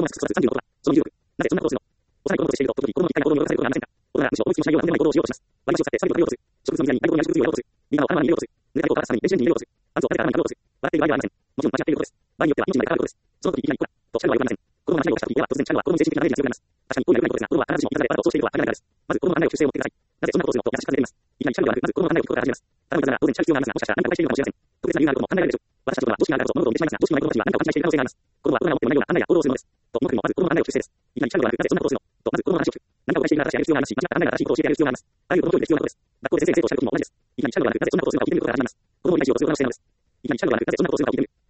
の質素さ36は、その16。なぜそんなことをするの？幼い子供としていると、時々子供に一回な行動に及ばされることがありませんか？大人はむしろ追いつきもしないようなとんでもない行動をしようとします。割り箸を使ってサビを食べようとする。植物の水やに何事もやり食物をやろうとする。みんなを頭に入れようとする。濡れたりを乾かすために電子レンジに入れようとする。パンツを食べて頭にかぶろうとする。笑っている場合ではありません。もちろん間違っていることです。場合によっては命にまで関わることです。その時いきなりこら、とシャルは言われません。子供が何をした時には突然シャルは子供に精神的なダメージが強くなります。確かに行為が良くないことですが、子供は必ずしもいたずらでわざとそうしているとは限らないからです。まず子供の考えを修正を持ってください。なぜそんなことをするのと優しく尋ねてみます。いきなりシャルではなく、まず子供の考えを聞くことから始めます。頼むいたずら、当然シャル必要がありますが、もしかしたら何かをしているかもしれません。特別な理由があることも考えられるでしょう。私たちの子供は常識があるからこそ物事を見てしまいますが、常識のない子供たちは何かを勘違いしている可能性があります。子供は大人が持っていないような考えや行動をするのです。と思ってもまず子供の考えを修正です。いきなりシャルではなく、なぜそんなことをするのと、まず子供の話を聞く。何かをしているから正しいやる必要がありますし、間違った考えが正しいことを教えてやる必要があります。あらゆる子供教育で必要なことです。学校で先生生徒を教えるときも同じです。いきなりシャルではなく、なぜそんなことをするのかを聞いてみることから始めます。子供に意思を強くならせてみるのです。いきなりシャルではなく、なぜそんなことをするのかを聞いてみる。